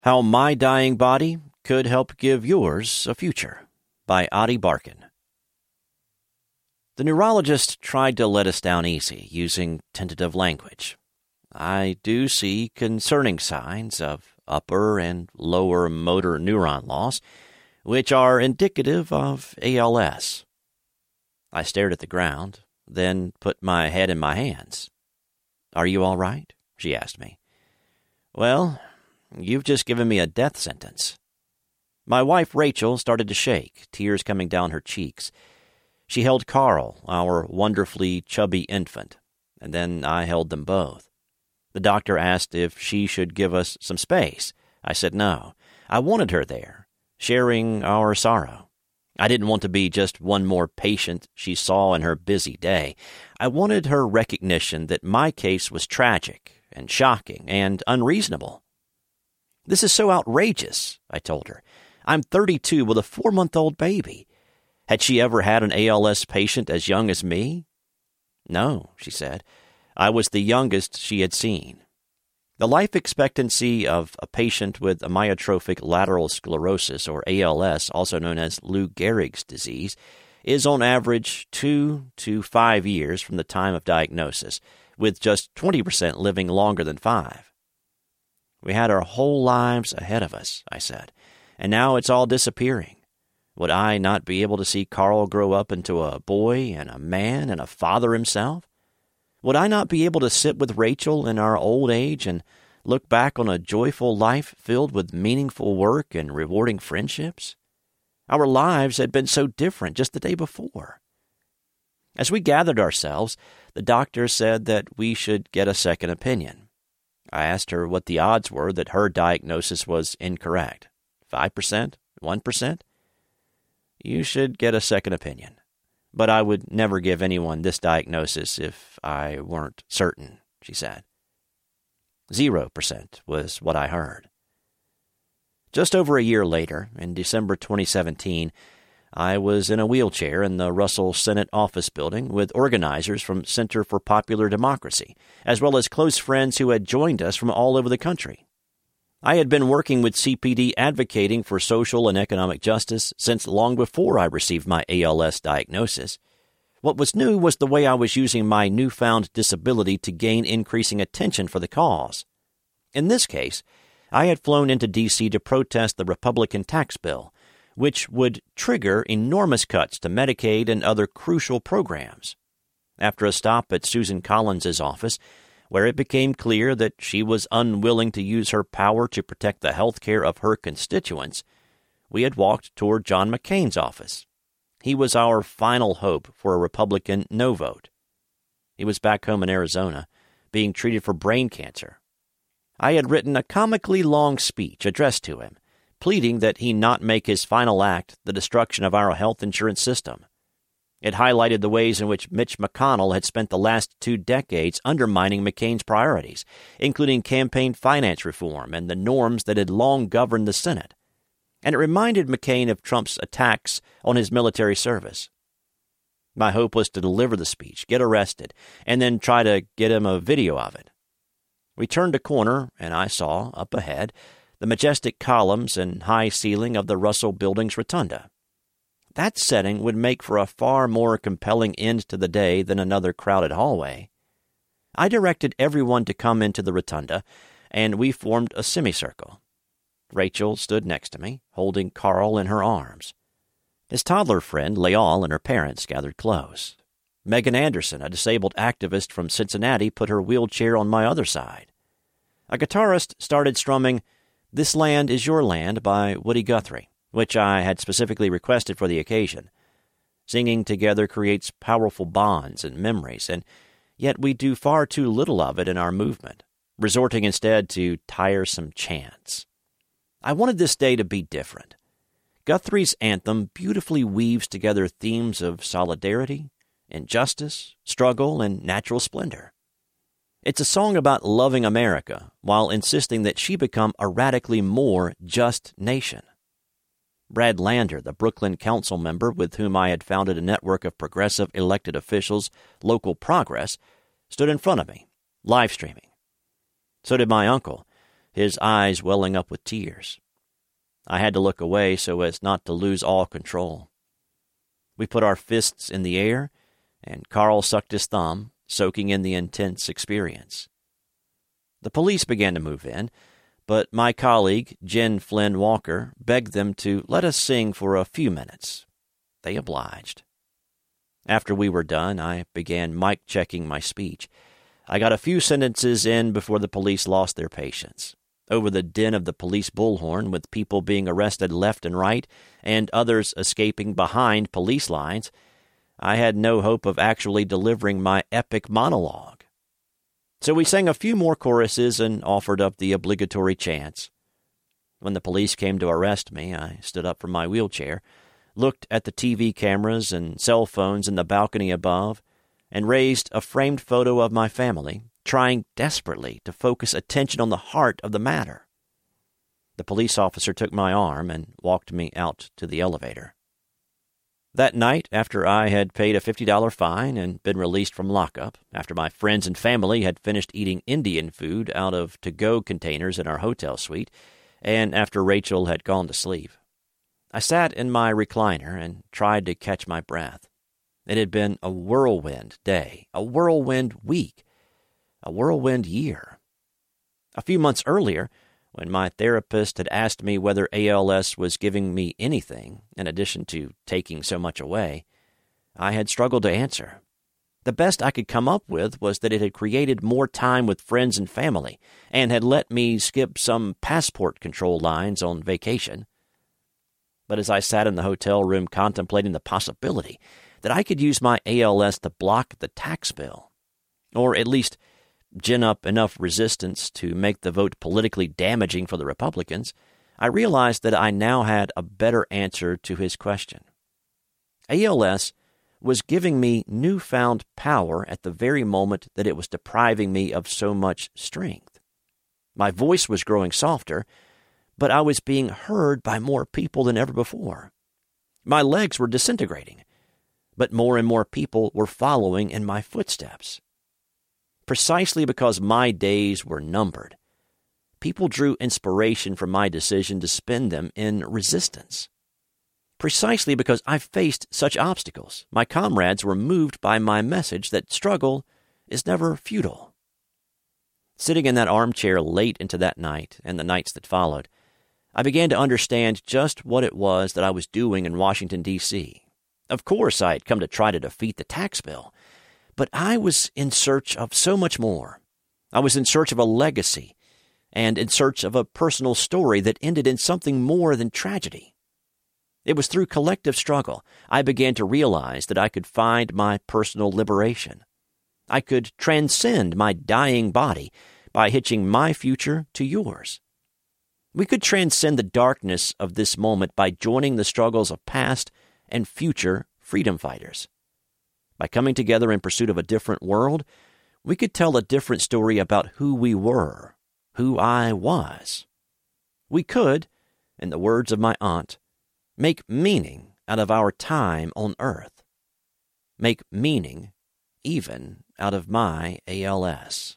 How My Dying Body Could Help Give Yours a Future by Adi Barkan. The neurologist tried to let us down easy, using tentative language. I do see concerning signs of upper and lower motor neuron loss, which are indicative of ALS. I stared at the ground, then put my head in my hands. "Are you all right?" she asked me. "Well, you've just given me a death sentence." My wife, Rachel, started to shake, tears coming down her cheeks. She held Carl, our wonderfully chubby infant, and then I held them both. The doctor asked if she should give us some space. I said no. I wanted her there, sharing our sorrow. I didn't want to be just one more patient she saw in her busy day. I wanted her recognition that my case was tragic and shocking and unreasonable. "This is so outrageous," I told her. "I'm 32 with a 4-month-old baby. Had she ever had an ALS patient as young as me?" "No," she said. "I was the youngest she had seen." The life expectancy of a patient with amyotrophic lateral sclerosis, or ALS, also known as Lou Gehrig's disease, is on average 2 to 5 years from the time of diagnosis, with just 20% living longer than 5. "We had our whole lives ahead of us," I said, "and now it's all disappearing. Would I not be able to see Carl grow up into a boy and a man and a father himself? Would I not be able to sit with Rachel in our old age and look back on a joyful life filled with meaningful work and rewarding friendships? Our lives had been so different just the day before." As we gathered ourselves, the doctor said that we should get a second opinion. I asked her what the odds were that her diagnosis was incorrect. 5%? 1%? "You should get a second opinion. But I would never give anyone this diagnosis if I weren't certain," she said. 0% was what I heard. Just over a year later, in December 2017, I was in a wheelchair in the Russell Senate office building with organizers from Center for Popular Democracy, as well as close friends who had joined us from all over the country. I had been working with CPD advocating for social and economic justice since long before I received my ALS diagnosis. What was new was the way I was using my newfound disability to gain increasing attention for the cause. In this case, I had flown into D.C. to protest the Republican tax bill, which would trigger enormous cuts to Medicaid and other crucial programs. After a stop at Susan Collins's office, where it became clear that she was unwilling to use her power to protect the health care of her constituents, we had walked toward John McCain's office. He was our final hope for a Republican no vote. He was back home in Arizona, being treated for brain cancer. I had written a comically long speech addressed to him, pleading that he not make his final act the destruction of our health insurance system. It highlighted the ways in which Mitch McConnell had spent the last 2 decades undermining McCain's priorities, including campaign finance reform and the norms that had long governed the Senate. And it reminded McCain of Trump's attacks on his military service. My hope was to deliver the speech, get arrested, and then try to get him a video of it. We turned a corner, and I saw, up ahead, the majestic columns and high ceiling of the Russell Building's rotunda. That setting would make for a far more compelling end to the day than another crowded hallway. I directed everyone to come into the rotunda, and we formed a semicircle. Rachel stood next to me, holding Carl in her arms. His toddler friend, Leal, and her parents gathered close. Megan Anderson, a disabled activist from Cincinnati, put her wheelchair on my other side. A guitarist started strumming "This Land Is Your Land" by Woody Guthrie, which I had specifically requested for the occasion. Singing together creates powerful bonds and memories, and yet we do far too little of it in our movement, resorting instead to tiresome chants. I wanted this day to be different. Guthrie's anthem beautifully weaves together themes of solidarity, injustice, struggle, and natural splendor. It's a song about loving America while insisting that she become a radically more just nation. Brad Lander, the Brooklyn council member with whom I had founded a network of progressive elected officials, Local Progress, stood in front of me, live streaming. So did my uncle, his eyes welling up with tears. I had to look away so as not to lose all control. We put our fists in the air, and Carl sucked his thumb, soaking in the intense experience. The police began to move in, but my colleague, Jen Flynn Walker, begged them to let us sing for a few minutes. They obliged. After we were done, I began mic-checking my speech. I got a few sentences in before the police lost their patience. Over the din of the police bullhorn, with people being arrested left and right, and others escaping behind police lines, I had no hope of actually delivering my epic monologue. So we sang a few more choruses and offered up the obligatory chants. When the police came to arrest me, I stood up from my wheelchair, looked at the TV cameras and cell phones in the balcony above, and raised a framed photo of my family, trying desperately to focus attention on the heart of the matter. The police officer took my arm and walked me out to the elevator. That night, after I had paid a $50 fine and been released from lockup, after my friends and family had finished eating Indian food out of to-go containers in our hotel suite, and after Rachel had gone to sleep, I sat in my recliner and tried to catch my breath. It had been a whirlwind day, a whirlwind week, a whirlwind year. A few months earlier, when my therapist had asked me whether ALS was giving me anything, in addition to taking so much away, I had struggled to answer. The best I could come up with was that it had created more time with friends and family, and had let me skip some passport control lines on vacation. But as I sat in the hotel room contemplating the possibility that I could use my ALS to block the tax bill, or at least gin up enough resistance to make the vote politically damaging for the Republicans, I realized that I now had a better answer to his question. ALS was giving me newfound power at the very moment that it was depriving me of so much strength. My voice was growing softer, but I was being heard by more people than ever before. My legs were disintegrating, but more and more people were following in my footsteps. Precisely because my days were numbered, people drew inspiration from my decision to spend them in resistance. Precisely because I faced such obstacles, my comrades were moved by my message that struggle is never futile. Sitting in that armchair late into that night and the nights that followed, I began to understand just what it was that I was doing in Washington, D.C. Of course, I had come to try to defeat the tax bill, but I was in search of so much more. I was in search of a legacy and in search of a personal story that ended in something more than tragedy. It was through collective struggle I began to realize that I could find my personal liberation. I could transcend my dying body by hitching my future to yours. We could transcend the darkness of this moment by joining the struggles of past and future freedom fighters. By coming together in pursuit of a different world, we could tell a different story about who we were, who I was. We could, in the words of my aunt, make meaning out of our time on earth. Make meaning even out of my ALS.